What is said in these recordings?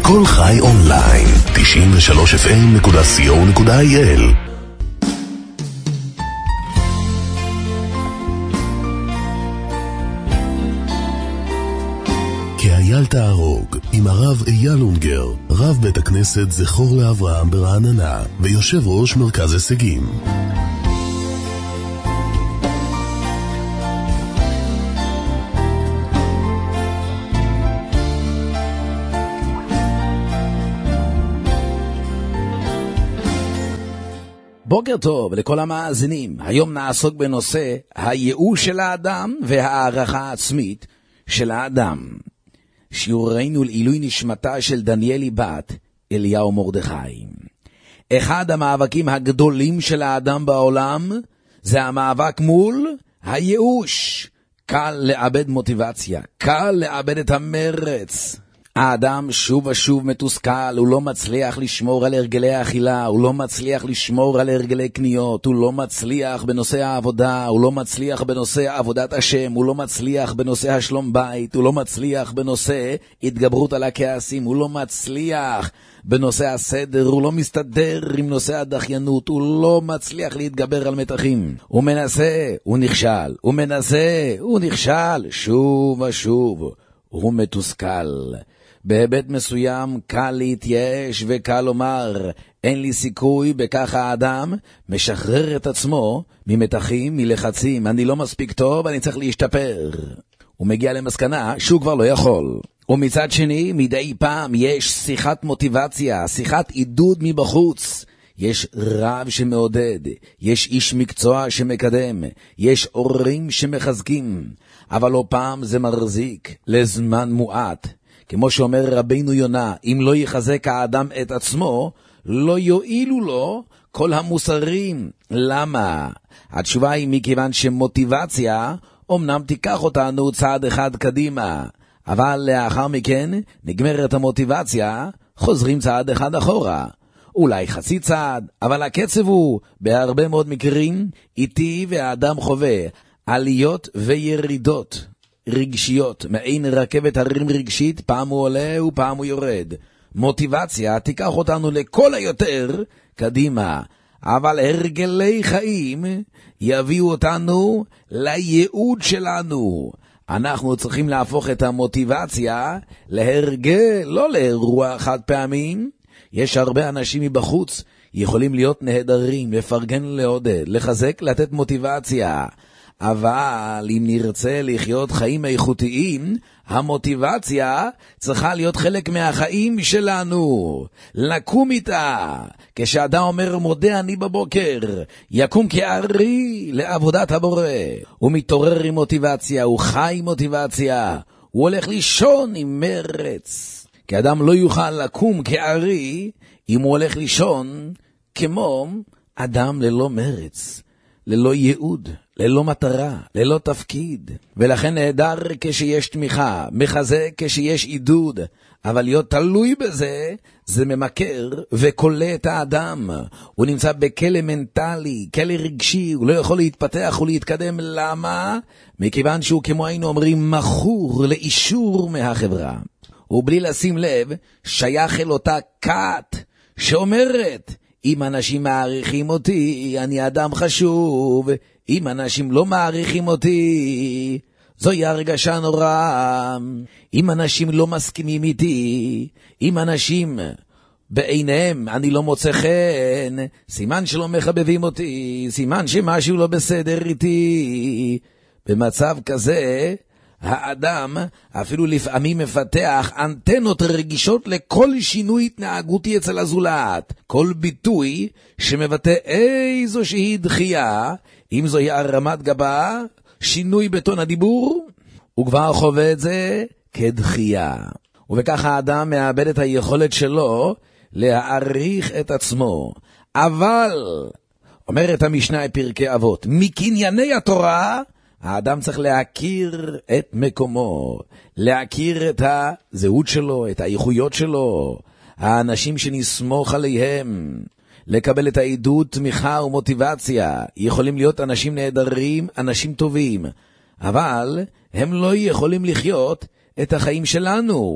כל חי אונליין, 93fm.co.il. כאייל תהרוג, עם הרב אייל אונגר, רב בית הכנסת זכור לאברהם ברעננה, ויושב ראש מרכז הישגים. בוקר טוב לכל המאזינים. היום נעסוק בנושא הייאוש של האדם והערכה העצמית של האדם. שיעורנו לעילוי נשמתה של דניאלי בת אליהו מרדכי. אחד המאבקים הגדולים של האדם בעולם זה המאבק מול הייאוש. קל לאבד מוטיבציה, קל לאבד את המרץ. האדם שוב ושוב מתוסכל, הוא לא מצליח לשמור על הרגלי האכילה, הוא לא מצליח לשמור על הרגלי קניות, הוא לא מצליח בנושא העבודה, הוא לא מצליח בנושא עבודת השם, הוא לא מצליח בנושא השלום בית, הוא לא מצליח בנושא התגברות על הכעסים, הוא לא מצליח בנושא הסדר, הוא לא מסתדר עם נושא הדחיינות, הוא לא מצליח להתגבר על מתחים. הוא מנסה, הוא נכשל, הוא מנסה, הוא נכשל, שוב ושוב, הוא מתוסכל. בהיבט מסוים קל להתייאש וקל לומר, אין לי סיכוי, בכך האדם משחרר את עצמו ממתחים, מלחצים, אני לא מספיק טוב, אני צריך להשתפר. הוא מגיע למסקנה שהוא כבר לא יכול. ומצד שני, מדי פעם יש שיחת מוטיבציה, שיחת עידוד מבחוץ. יש רב שמעודד, יש איש מקצוע שמקדם, יש הורים שמחזקים, אבל לא פעם זה מחזיק לזמן מועט. כמו שאומר רבינו יונה, אם לא יחזק האדם את עצמו, לא יועילו לו כל המוסרים. למה? התשובה היא מכיוון שמוטיבציה אמנם תיקח אותנו צעד אחד קדימה, אבל לאחר מכן נגמרת המוטיבציה, חוזרים צעד אחד אחורה. אולי חצי צעד, אבל הקצב הוא בהרבה מאוד מקרים איטי, והאדם חווה עליות וירידות רגשיות, מעין רכבת הרים רגשית, פעם הוא עולה ופעם הוא יורד. מוטיבציה תיקח אותנו לכל היותר קדימה, אבל הרגלי חיים יביאו אותנו לייעוד שלנו. אנחנו צריכים להפוך את המוטיבציה להרגל, לא לאירוע חד פעמים. יש הרבה אנשים מבחוץ יכולים להיות נהדרים, לפרגן, לעודד, לחזק, לתת מוטיבציה. אבל אם נרצה לחיות חיים איכותיים, המוטיבציה צריכה להיות חלק מהחיים שלנו. לקום איתה. כשאדם אומר מודה אני בבוקר, יקום כארי לעבודת הבורא. הוא מתעורר עם מוטיבציה, הוא חי עם מוטיבציה, הוא הולך לישון עם מרץ. כי אדם לא יוכל לקום כארי אם הוא הולך לישון כמו אדם ללא מרץ, ללא ייעוד, ללא מטרה, ללא תפקיד. ולכן נהדר כשיש תמיכה, מחזק כשיש עידוד, אבל להיות תלוי בזה, זה ממכר וקולה את האדם. הוא נמצא בכלא מנטלי, כלא רגשי, הוא לא יכול להתפתח ולהתקדם. למה? מכיוון שהוא, כמו היינו אומרים, מכור לאישור מהחברה. ובלי לשים לב, שייך אל אותה כת שאומרת, אם אנשים מעריכים אותי, אני אדם חשוב. אם אנשים לא מעריכים אותי, זוהי הרגשה נורא. אם אנשים לא מסכימים איתי, אם אנשים בעיניהם אני לא מוצא חן, סימן שלא מחבבים אותי, סימן שמשהו לא בסדר איתי. במצב כזה, האדם אפילו לפעמים מפתח אנטנות רגישות לכל שינוי התנהגותי אצל הזולת. כל ביטוי שמבטא איזושהי דחייה, אם זוהי הרמת גבה, שינוי בטון הדיבור, הוא כבר חווה את זה כדחייה. ובכך האדם מאבד את היכולת שלו להעריך את עצמו. אבל, אומרת המשנה בפרקי אבות, מקנייני התורה, האדם צריך להכיר את מקומו, להכיר את הזהות שלו, את האיכויות שלו, האנשים שנסמוך עליהם, לקבל את העידוד, תמיכה ומוטיבציה. יכולים להיות אנשים נהדרים, אנשים טובים, אבל הם לא יכולים לחיות את החיים שלנו.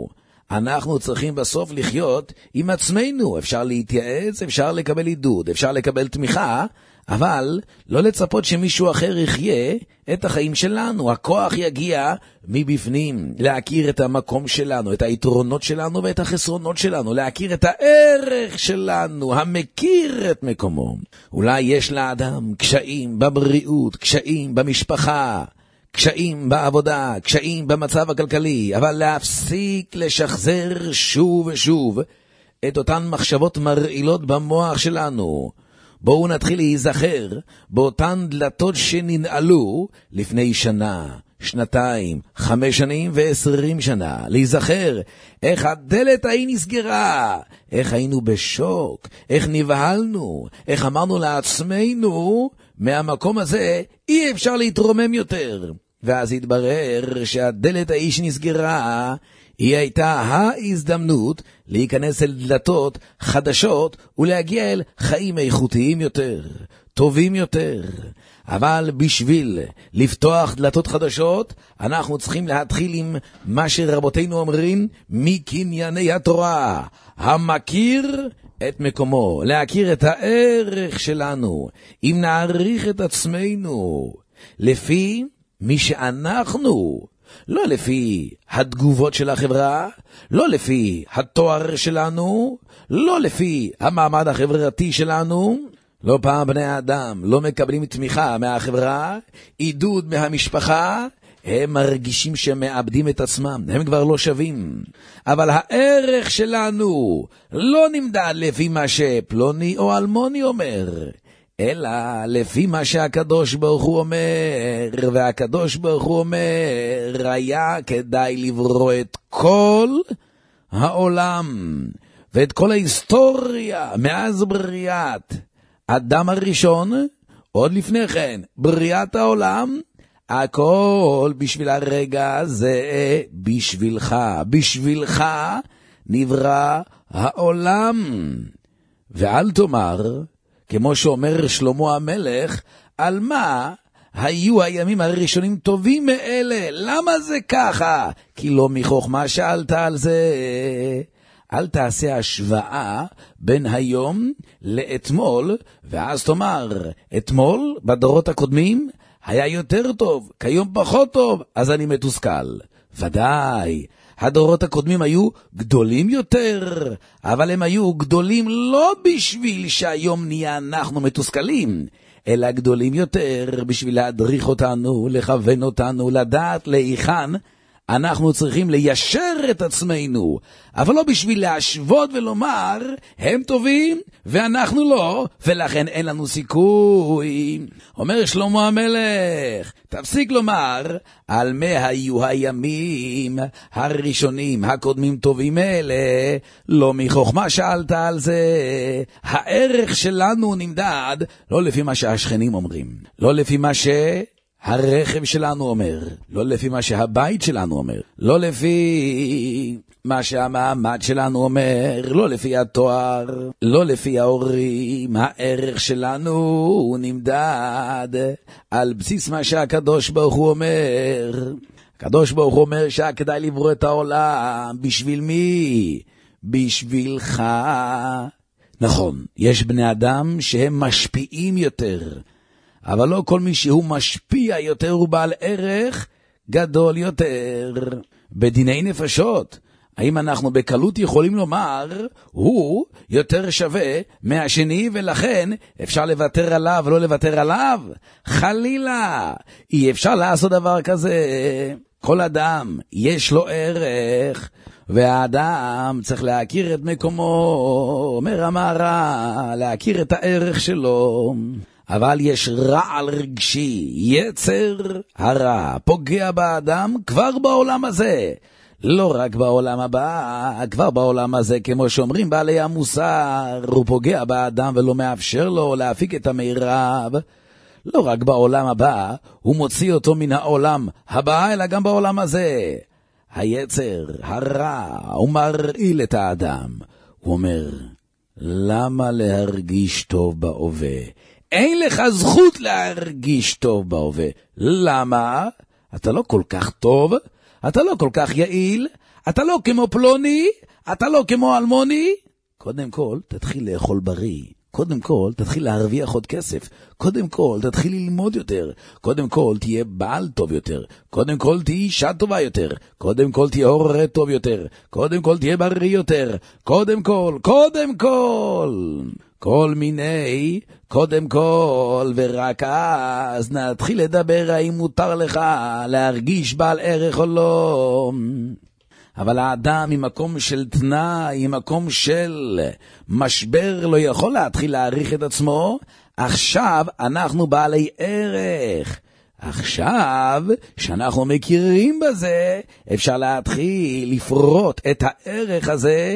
אנחנו צריכים בסוף לחיות עם עצמנו. אפשר להתייעץ, אפשר לקבל עידוד, אפשר לקבל תמיכה, אבל לא לצפות שמישהו אחר יחיה את החיים שלנו. הכוח יגיע מבפנים, להכיר את המקום שלנו, את היתרונות שלנו ואת החסרונות שלנו, להכיר את הערך שלנו, המכיר את מקומו. אולי יש לאדם קשיים בבריאות, קשיים במשפחה, קשיים בעבודה, קשיים במצב הכלכלי, אבל להפסיק לשחזר שוב ושוב את אותן מחשבות מרעילות במוח שלנו. בואו נתחיל להיזכר באותן דלתות שננעלו לפני שנה, שנתיים, 5 שנים ו20 שנה. להיזכר איך הדלת ההיא נסגרה, איך היינו בשוק, איך נבהלנו, איך אמרנו לעצמנו, מהמקום הזה אי אפשר להתרומם יותר. ואז התברר שהדלת ההיא שנסגרה, היא הייתה ההזדמנות להיכנס אל דלתות חדשות ולהגיע אל חיים איכותיים יותר, טובים יותר. אבל בשביל לפתוח דלתות חדשות, אנחנו צריכים להתחיל עם מה שרבותינו אומרים, מקנייני התורה, המכיר את מקומו, להכיר את הערך שלנו. אם נעריך את עצמנו לפי מי שאנחנו, לא לפי התגובות של החברה, לא לפי התואר שלנו, לא לפי המעמד החברתי שלנו. לא פעם בני האדם לא מקבלים תמיכה מהחברה, עידוד מהמשפחה, הם מרגישים שהם מאבדים את עצמם, הם כבר לא שווים. אבל הערך שלנו לא נמדד לפי מה שפלוני או אלמוני אומר, אלא לפי מה שהקדוש ברוך הוא אומר. והקדוש ברוך הוא אומר, היה כדאי לברוא את כל העולם ואת כל ההיסטוריה מאז בריאת אדם הראשון, עוד לפני כן בריאת העולם, הכל בשביל הרגע הזה, בשבילך נברא העולם. ואל תאמר, כמו שאומר שלמה המלך, על מה היו הימים הראשונים טובים מאלה? למה זה ככה? כי לא מחוכמה שאלת על זה. אל תעשה השוואה בין היום לאתמול, ואז תאמר, אתמול בדורות הקודמים היה יותר טוב, כיום פחות טוב, אז אני מתוסכל. ודאי, הדורות הקודמים היו גדולים יותר, אבל הם היו גדולים לא בשביל שהיום נהיה אנחנו מתוסכלים, אלא גדולים יותר בשביל להדריך אותנו, לכוון אותנו, לדעת להיכן אנחנו צריכים ליישר את עצמנו, אבל לא בשביל להשוות ולומר, הם טובים ואנחנו לא, ולכן אין לנו סיכוי. אומר שלמה המלך, תפסיק לומר, על מה היו הימים הראשונים הקודמים טובים אלה, לא מחוכמה שאלת על זה. הערך שלנו נמדד לא לפי מה שהשכנים אומרים, לא לפי מה הרכב שלנו אומר, לא לפי מה שהבית שלנו אומר, לא לפי מה שהמעמד שלנו אומר, לא לפי התואר, לא לפי ההורים. הערך שלנו נמדד על בסיס מה שהקדוש ברוך הוא אומר. הקדוש ברוך הוא אומר שכדאי לברוא את העולם. בשביל מי? בשבילך. נכון, יש בני אדם שהם משפיעים יותר, אבל לא כל מי שהוא משפיע יותר הוא בעל ערך גדול יותר. בדיני נפשות, האם אנחנו בקלות יכולים לומר, הוא יותר שווה מהשני ולכן אפשר לוותר עליו ולא לוותר עליו? חלילה, אי אפשר לעשות דבר כזה. כל אדם יש לו ערך, והאדם צריך להכיר את מקומו, אומר המהר"ל, להכיר את הערך שלו. אבל יש רעל רגשי, יצר הרע, פוגע באדם כבר בעולם הזה. לא רק בעולם הבא, כבר בעולם הזה, כמו שאומרים בעלי המוסר, הוא פוגע באדם ולא מאפשר לו להפיק את המירב. לא רק בעולם הבא, הוא מוציא אותו מן העולם הבא, אלא גם בעולם הזה. היצר הרע, הוא מרעיל את האדם. הוא אומר, למה להרגיש טוב בהווה? אין לך זכות להרגיש טוב בהווה. למה? אתה לא כל כך טוב, אתה לא כל כך יעיל, אתה לא כמו פלוני, אתה לא כמו אלמוני. קודם כל, תתחיל לאכול בריא. קודם כל, תתחיל להרוויח עוד כסף. קודם כל, תתחיל ללמוד יותר. קודם כל, תהיה בעל טוב יותר. קודם כל, תהיה אישה טובה יותר. קודם כל, תהיה הורה טוב יותר. קודם כל, תהיה בריא יותר. קודם כל, כל מיני, קודם כל, ורק אז נתחיל לדבר האם מותר לך להרגיש בעל ערך או לא. אבל האדם ממקום של תנאי, ממקום של משבר, לא יכול להתחיל להעריך את עצמו. עכשיו אנחנו בעלי ערך. עכשיו שאנחנו מכירים בזה, אפשר להתחיל לפרוט את הערך הזה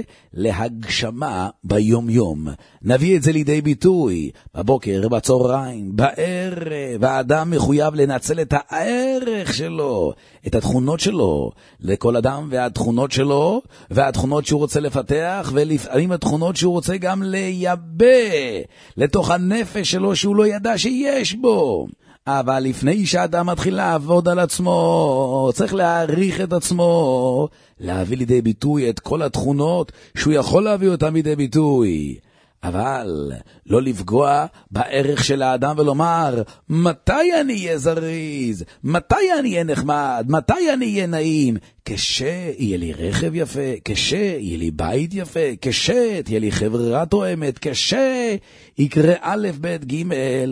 להגשמה ביום יום. נביא את זה לידי ביטוי בבוקר, בצהריים, בערב. האדם מחויב לנצל את הערך שלו, את התכונות שלו. לכל אדם והתכונות שלו, והתכונות שהוא רוצה לפתח, ולפעמים התכונות שהוא רוצה גם לייבא לתוך הנפש שלו שהוא לא ידע שיש בו. אבל לפני שאדם מתחיל לעבוד על עצמו, צריך להעריך את עצמו, להביא לידי ביטוי את כל התכונות שהוא יכול להביא אותם לידי ביטוי. אבל לא לפגוע בערך של האדם ולומר, מתי אני אהיה זריז? מתי אני אהיה נחמד? מתי אני אהיה נעים? כשיהיה לי רכב יפה, כשיהיה לי בית יפה, כשתהיה לי חברה תואמת, כשיקרה א' ב' ג'.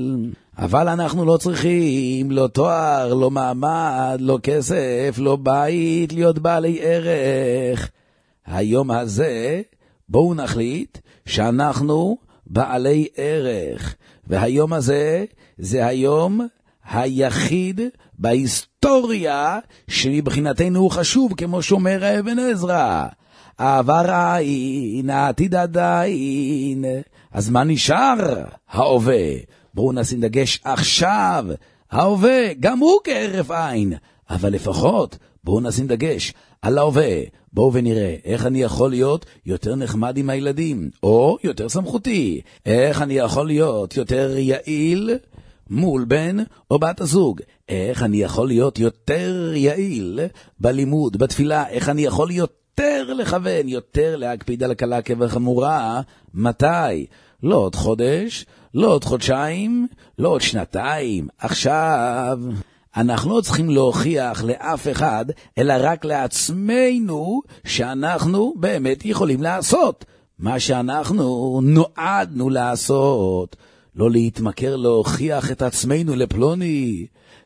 אבל אנחנו לא צריכים לא תואר, לא מעמד, לא כסף, לא בית, להיות בעלי ערך. היום הזה בואו נחליט שאנחנו בעלי ערך. והיום הזה זה היום היחיד בהיסטוריה שמבחינתנו הוא חשוב, כמו שאומר אבן עזרא. העבר העין, העתיד עדיין. אז מה נשאר? ההווה. בואו נשים דגש עכשיו. ההווה, גם הוא כהרף עין. אבל לפחות בואו נשים דגש על ההווה. בואו ונראה איך אני יכול להיות יותר נחמד עם הילדים, או יותר סמכותי. איך אני יכול להיות יותר יעיל מול בן או בת הזוג. איך אני יכול להיות יותר יעיל בלימוד, בתפילה. איך אני יכול יותר לכוון, יותר להקפיד על הקלה כבחמורה. מתי? לא עוד חודש, לא עוד חודשיים, לא עוד שנתיים. עכשיו אנחנו לא צריכים להוכיח לאף אחד, אלא רק לעצמנו שאנחנו באמת יכולים לעשות מה שאנחנו נועדנו לעשות. לא להתמכר להוכיח את עצמנו לפלוני,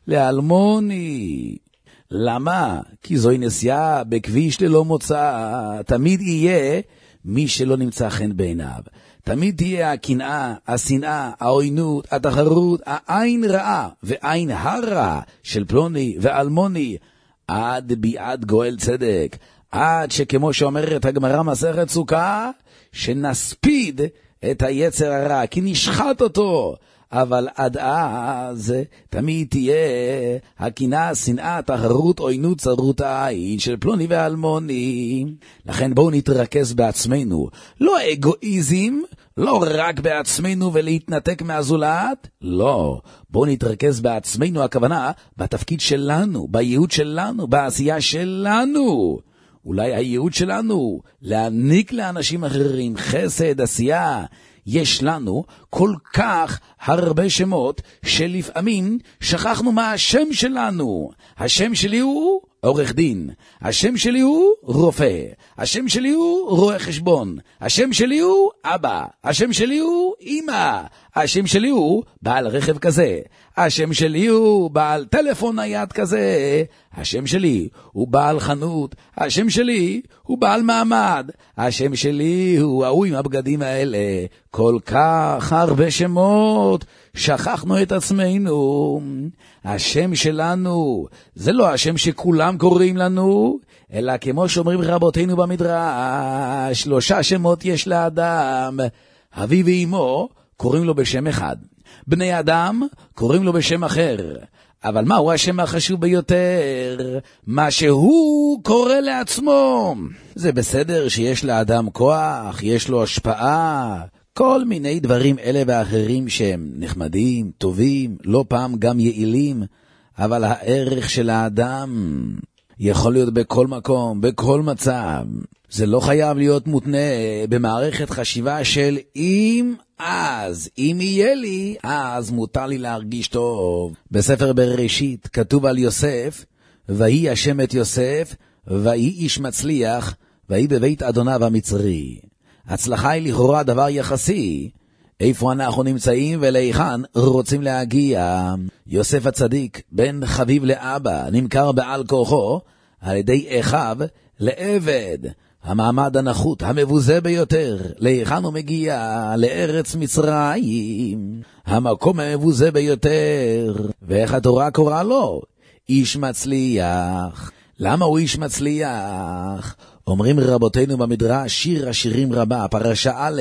לאלמוני. למה? כי זוהי נסיעה בכביש ללא מוצא. תמיד יהיה מי שלא נמצא חן בעיניו. תמיד תהיה הקנאה, השנאה, העוינות, התחרות, העין רעה ועין הרע של פלוני ואלמוני, עד ביעד גואל צדק, עד שכמו שאומרת הגמרא מסכת סוכה, שנספיד את היצר הרע, כי נשחט אותו. אבל עד אז תמיד תהיה הקנאה, השנאה, התחרות, עוינות, צרות העין של פלוני ואלמוני. לכן בואו נתרכז בעצמנו, לא אגואיזם, לא רק בעצמנו ולהתנתק מהזולת, לא. בואו נתרכז בעצמנו, הכוונה בתפקיד שלנו, בייעוד שלנו, בעשייה שלנו. אולי הייעוד שלנו להעניק לאנשים אחרים חסד, עשייה. יש לנו כל כך הרבה שמות שלפעמים שכחנו מה השם שלנו. השם שלי הוא עורך דין, השם שלי הוא רופא, השם שלי הוא רואה חשבון, השם שלי הוא אבא, השם שלי הוא אמא, השם שלי הוא בעל רכב כזה, השם שלי הוא בעל טלפון נייד כזה, השם שלי הוא בעל חנות, השם שלי הוא בעל מעמד, השם שלי הוא ההוא עם הבגדים האלה. כל כך הרבה שמות, שכחנו את עצמנו. השם שלנו זה לא השם שכולם קוראים לנו, אלא כמו שאומרים רבותינו במדרש, 3 שמות יש לאדם. אביו ואמו קוראים לו בשם אחד, בני אדם קוראים לו בשם אחר. אבל מהו השם החשוב ביותר? מה שהוא קורא לעצמו. זה בסדר שיש לאדם כוח, יש לו השפעה, כל מיני דברים אלה ואחרים שהם נחמדים, טובים, לא פעם גם יעילים, אבל הערך של האדם יכול להיות בכל מקום, בכל מצב. זה לא חייב להיות מותנה במערכת חשיבה של אם יהיה לי, אז מותר לי להרגיש טוב. בספר בראשית כתוב על יוסף, ויהי השם את יוסף, ויהי איש מצליח, ויהי בבית אדוניו המצרי. הצלחה היא לכאורה דבר יחסי. איפה אנחנו נמצאים ולהיכן רוצים להגיע? יוסף הצדיק, בן חביב לאבא, נמכר בעל כוחו על ידי אחיו לעבד. המעמד הנחות, המבוזה ביותר, להיכן הוא מגיע? לארץ מצרים, המקום המבוזה ביותר. ואיך התורה קורא לו? איש מצליח. למה הוא איש מצליח? אומרים רבותינו במדרש, שיר השירים רבה, פרשה א',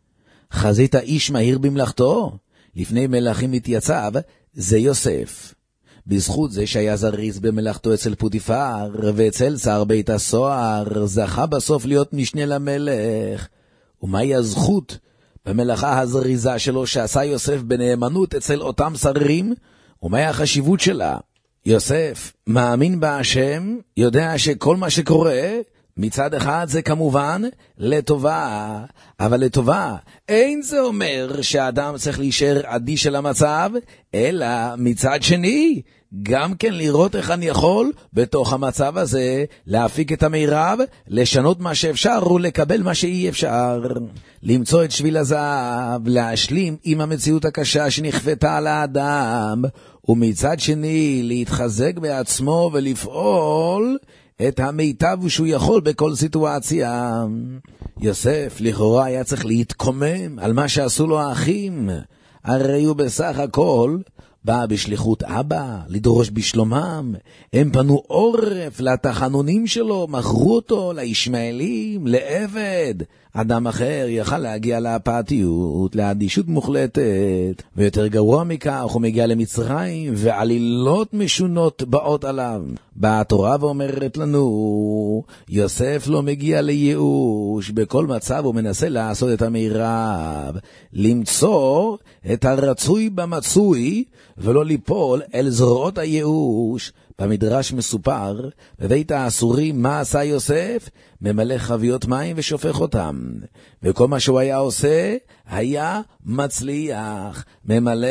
חזית איש מהיר במלאכתו, לפני מלכים התייצב, זה יוסף. בזכות זה שהיה זריז במלאכתו אצל פוטיפר ואצל שר בית הסוהר, זכה בסוף להיות משנה למלך. ומהי הזכות במלאכה הזריזה שלו שעשה יוסף בנאמנות אצל אותם שרים? ומהי החשיבות שלה? יוסף מאמין בהשם, יודע שכל מה שקורה מצד אחד זה כמובן לטובה, אבל לטובה אין זה אומר שהאדם צריך להישאר אדיש של המצב, אלא מצד שני גם כן לראות איך אני יכול בתוך המצב הזה להפיק את המירב, לשנות מה שאפשר ולקבל מה שאי אפשר, למצוא את שביל הזהב, להשלים עם המציאות הקשה שנכפתה על האדם, ומצד שני להתחזק בעצמו ולפעול את המיטב שהוא יכול בכל סיטואציה. יוסף לכאורה היה צריך להתקומם על מה שעשו לו האחים, הרי הוא בסך הכל בא בשליחות אבא, לדרוש בשלומם. הם פנו עורף לתחנונים שלו, מכרו אותו לישמעאלים, לעבד. אדם אחר יכל להגיע לאפתיות, לאדישות מוחלטת, ויותר גרוע מכך, הוא מגיע למצרים, ועלילות משונות באות עליו. באה התורה ואומרת לנו, יוסף לא מגיע לייאוש, בכל מצב הוא מנסה לעשות את המירב, למצוא את הרצוי במצוי, ולא ליפול אל זרועות הייאוש. במדרש מסופר, בבית האסורים מה עשה יוסף? ממלא חביות מים ושופך אותם. וכל מה שהוא היה עושה, היה מצליח, ממלא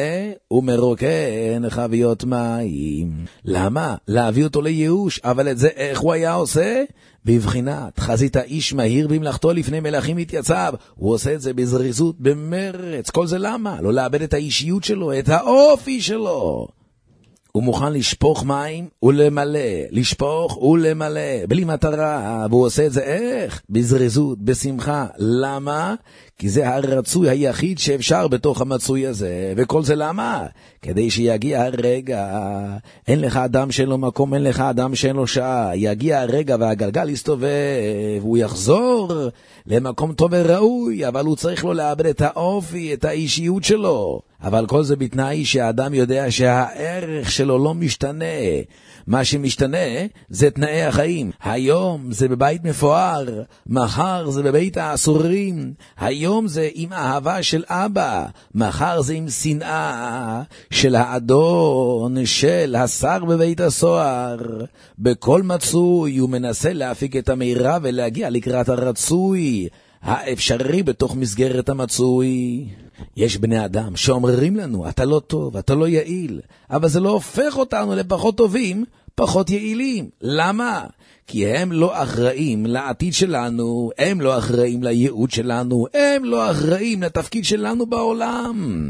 ומרוקן חביות מים. למה? להביא אותו לייאוש, אבל את זה איך הוא היה עושה? בבחינת חזית האיש מהיר במלאכתו לפני מלכים התייצב. הוא עושה את זה בזריזות, במרץ. כל זה למה? לא לאבד את האישיות שלו, את האופי שלו. הוא מוכן לשפוך מים ולמלא, לשפוך ולמלא, בלי מטרה, והוא עושה את זה איך? בזריזות, בשמחה. למה? כי זה הרצוי היחיד שאפשר בתוך המצוי הזה. וכל זה למה? כדי שיגיע הרגע, אין לך אדם שאין לו מקום, אין לך אדם שאין לו שעה, יגיע הרגע והגלגל יסתובב, הוא יחזור למקום טוב וראוי, אבל הוא צריך לו לאבד את האופי, את האישיות שלו. אבל כל זה בתנאי שהאדם יודע שהערך שלו לא משתנה. מה שמשתנה זה תנאי החיים. היום זה בבית מפואר, מחר זה בבית האסורים. היום זה עם אהבה של אבא, מחר זה עם שנאה של האדון, של השר בבית הסוהר. בכל מצוי הוא מנסה להפיק את המירב ולהגיע לקראת הרצוי, האפשרי בתוך מסגרת המצוי. יש בני אדם שאומרים לנו, אתה לא טוב, אתה לא יעיל, אבל זה לא הופך אותנו לפחות טובים, פחות יעילים. למה? כי הם לא אחראים לעתיד שלנו, הם לא אחראים לייעוד שלנו, הם לא אחראים לתפקיד שלנו בעולם.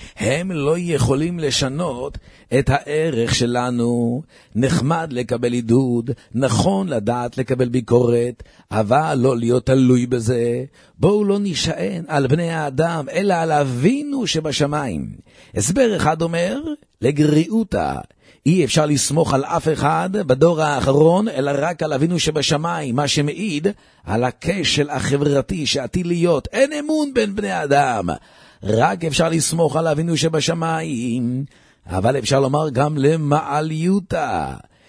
הם לא יכולים לשנות את הערך שלנו. נחמד לקבל עידוד, נכון לדעת לקבל ביקורת, אבל לא להיות תלוי בזה. בואו לא נשען על בני האדם, אלא על אבינו שבשמיים. הסבר אחד אומר, לגריעותה. אי אפשר לסמוך על אף אחד בדור האחרון, אלא רק על אבינו שבשמיים, מה שמעיד על הכשל החברתי שעתיד להיות. אין אמון בין בני אדם. רק אפשר לסמוך על אבינו שבשמיים, אבל אפשר לומר גם למעליותה.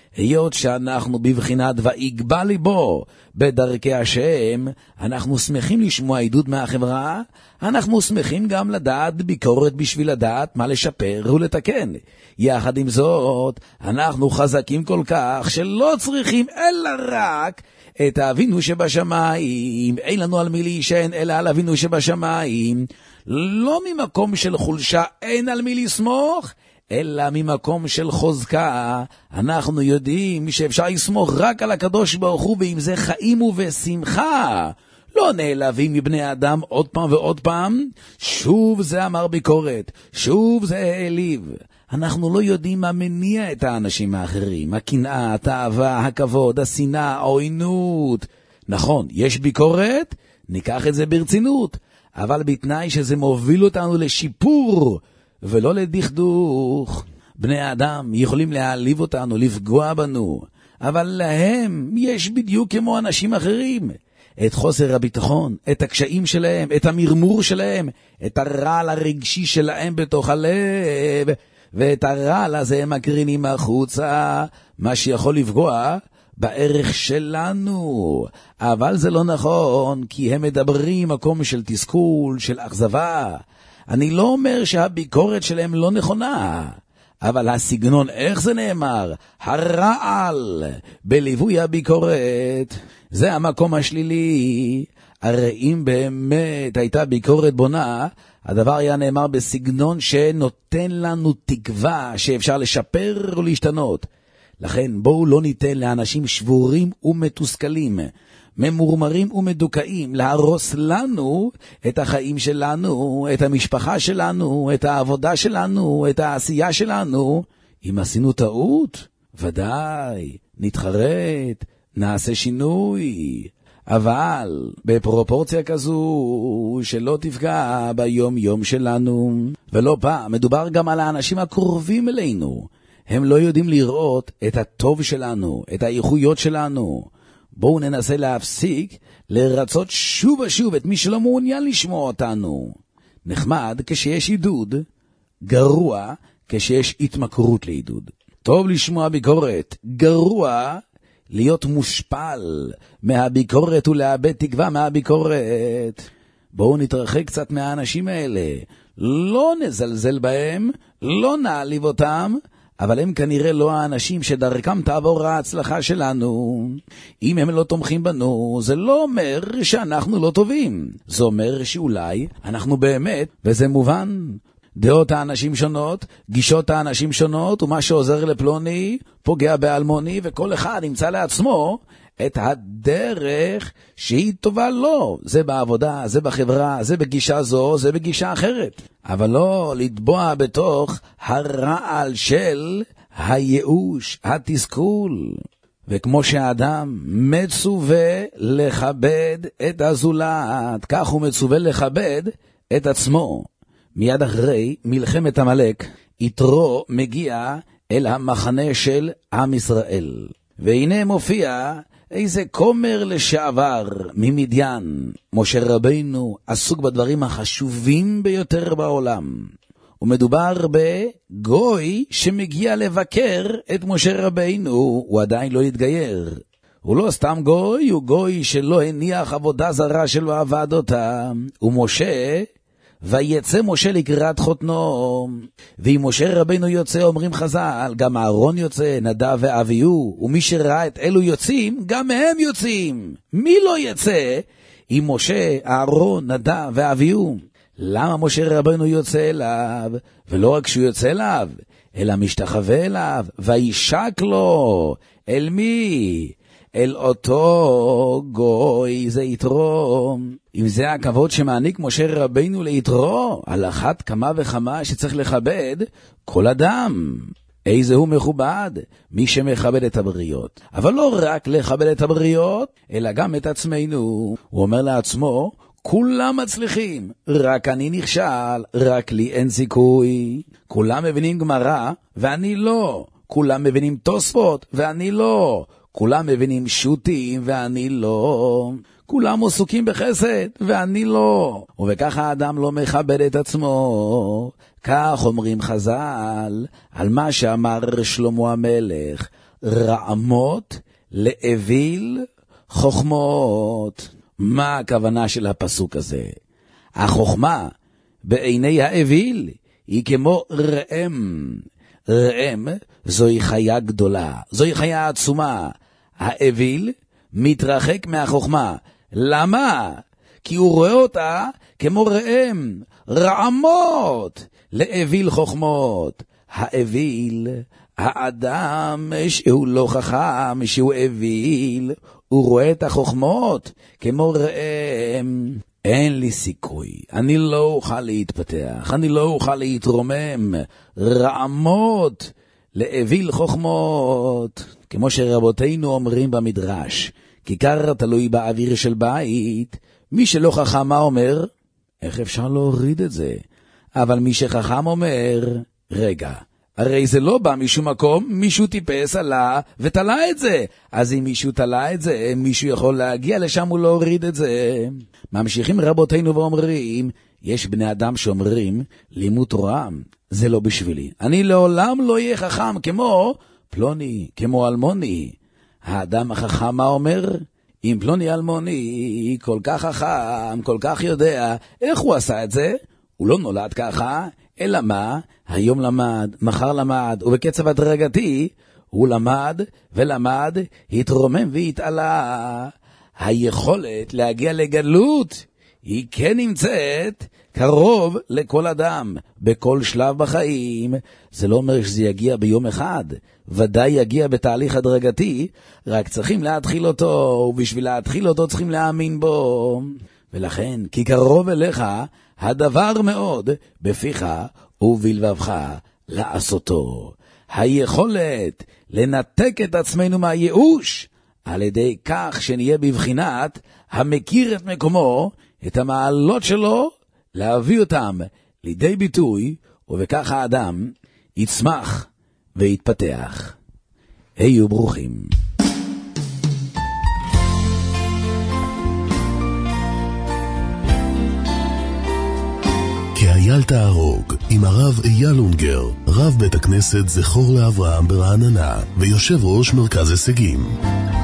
היות שאנחנו בבחינת ויגבה ליבו בדרכי השם, אנחנו שמחים לשמוע עדות מהחברה, אנחנו שמחים גם לדעת ביקורת בשביל לדעת מה לשפר ולתקן. יחד עם זאת, אנחנו חזקים כל כך שלא צריכים אלא רק את אבינו שבשמיים, אין לנו על מי להישען אלא על אבינו שבשמיים, לא ממקום של חולשה אין על מי לסמוך, אלא ממקום של חוזקה. אנחנו יודעים שאפשר לסמוך רק על הקדוש ברוך הוא, ועם זה חיים ובשמחה. לא נעלבים מבני אדם עוד פעם ועוד פעם. שוב זה אמר ביקורת, שוב זה העליב. אנחנו לא יודעים מה מניע את האנשים האחרים, הקנאה, התאווה, הכבוד, השנאה, העוינות. נכון, יש ביקורת, ניקח את זה ברצינות, אבל בתנאי שזה מוביל אותנו לשיפור ולא לדכדוך. בני אדם יכולים להעליב אותנו, לפגוע בנו, אבל להם יש בדיוק כמו אנשים אחרים את חוסר הביטחון, את הקשיים שלהם, את המרמור שלהם, את הרעל הרגשי שלהם בתוך הלב, ואת הרעל הזה הם מקרינים החוצה, מה שיכול לפגוע בערך שלנו. אבל זה לא נכון, כי הם מדברים מקום של תסכול, של אכזבה. אני לא אומר שהביקורת שלהם לא נכונה, אבל הסגנון, איך זה נאמר? הרעל בליווי הביקורת, זה המקום השלילי. הרי אם באמת הייתה ביקורת בונה, הדבר היה נאמר בסגנון שנותן לנו תקווה שאפשר לשפר ולהשתנות. לכן בואו לא ניתן לאנשים שבורים ומתוסכלים, ממורמרים ומדוכאים, להרוס לנו את החיים שלנו, את המשפחה שלנו, את העבודה שלנו, את העשייה שלנו. אם עשינו טעות, ודאי, נתחרט, נעשה שינוי, אבל בפרופורציה כזו שלא תפגע ביום יום שלנו. ולא פעם מדובר גם על האנשים הקרובים אלינו. הם לא יודעים לראות את הטוב שלנו, את האיכויות שלנו. בואו ננסה להפסיק לרצות שוב ושוב את מי שלא מעוניין לשמוע אותנו. נחמד כשיש עידוד, גרוע כשיש התמכרות לעידוד. טוב לשמוע ביקורת, גרוע להיות מושפל מהביקורת ולאבד תקווה מהביקורת. בואו נתרחק קצת מהאנשים האלה, לא נזלזל בהם, לא נעליב אותם, אבל הם כנראה לא האנשים שדרכם תעבור ההצלחה שלנו. אם הם לא תומכים בנו, זה לא אומר שאנחנו לא טובים. זה אומר שאולי אנחנו באמת, וזה מובן, דעות האנשים שונות, גישות האנשים שונות, ומה שעוזר לפלוני פוגע באלמוני, וכל אחד ימצא לעצמו את הדרך שהיא טובה לו. זה בעבודה, זה בחברה, זה בגישה זו, זה בגישה אחרת. אבל לא לטבוע בתוך הרעל של הייאוש, התסכול. וכמו שהאדם מצווה לכבד את הזולת, כך הוא מצווה לכבד את עצמו. מיד אחרי מלחמת עמלק, יתרו מגיע אל המחנה של עם ישראל. והנה מופיע איזה כומר לשעבר ממדיין. משה רבינו עסוק בדברים החשובים ביותר בעולם. ומדובר בגוי שמגיע לבקר את משה רבינו, הוא עדיין לא התגייר. הוא לא סתם גוי, הוא גוי שלא הניח עבודה זרה שלא עבד אותה. ומשה, ויצא משה לקראת חותנו, ואם משה רבינו יוצא, אומרים חז"ל, גם אהרון יוצא, נדב ואביהו, ומי שראה את אלו יוצאים, גם הם יוצאים. מי לא יצא? אם משה, אהרון, נדב ואביהו. למה משה רבינו יוצא אליו? ולא רק שהוא יוצא אליו, אלא משתחווה אליו, וישק לו. אל מי? אל אותו גוי, זה יתרו. אם זה הכבוד שמעניק משה רבינו ליתרו, על אחת כמה וכמה שצריך לכבד כל אדם. איזה הוא מכובד? מי שמכבד את הבריות. אבל לא רק לכבד את הבריות, אלא גם את עצמנו. הוא אומר לעצמו, כולם מצליחים, רק אני נכשל, רק לי אין סיכוי. כולם מבינים גמרא, ואני לא. כולם מבינים תוספות, ואני לא. כולם מבינים שוטים, ואני לא. כולם עסוקים בחסד, ואני לא. ובכך האדם לא מכבד את עצמו. כך אומרים חז"ל, על מה שאמר שלמה המלך, רעמות לאוויל חוכמות. מה הכוונה של הפסוק הזה? החוכמה בעיני האוויל היא כמו רעם. רעם זוהי חיה גדולה, זוהי חיה עצומה. האוויל מתרחק מהחוכמה. למה? כי הוא רואה אותה כמו רעם, רעמות לאוויל חוכמות. האוויל, האדם שהוא לא חכם, שהוא אוויל, הוא רואה את החוכמות כמו רעם. אין לי סיכוי, אני לא אוכל להתפתח, אני לא אוכל להתרומם. רעמות לאוויל חוכמות. כמו שרבותינו אומרים במדרש, כיכר תלוי באוויר של בית. מי שלא חכם מה אומר? איך אפשר להוריד את זה? אבל מי שחכם אומר, רגע, הרי זה לא בא משום מקום, מישהו טיפס עלה ותלה את זה. אז אם מישהו תלה את זה, מישהו יכול להגיע לשם ולהוריד את זה. ממשיכים רבותינו ואומרים, יש בני אדם שאומרים, לימוד תורה זה לא בשבילי. אני לעולם לא אהיה חכם כמו פלוני, כמו אלמוני. האדם החכם מה אומר? אם פלוני אלמוני כל כך חכם, כל כך יודע, איך הוא עשה את זה? הוא לא נולד ככה, אלא מה? היום למד, מחר למד, ובקצב הדרגתי הוא למד ולמד, התרומם והתעלה. היכולת להגיע לגדלות היא כן נמצאת קרוב לכל אדם, בכל שלב בחיים. זה לא אומר שזה יגיע ביום אחד, ודאי יגיע בתהליך הדרגתי, רק צריכים להתחיל אותו, ובשביל להתחיל אותו צריכים להאמין בו. ולכן, כי קרוב אליך הדבר מאוד בפיך ובלבבך לעשותו. היכולת לנתק את עצמנו מהייאוש, על ידי כך שנהיה בבחינת המכיר את מקומו, את המעלות שלו, להביא אותם לידי ביטוי, ובכך האדם יצמח ויתפתח. היו ברוכים. כאייל תהרוג עם הרב אייל אונגר, רב בית הכנסת זכור לאברהם ברעננה ויושב ראש מרכז הישגים.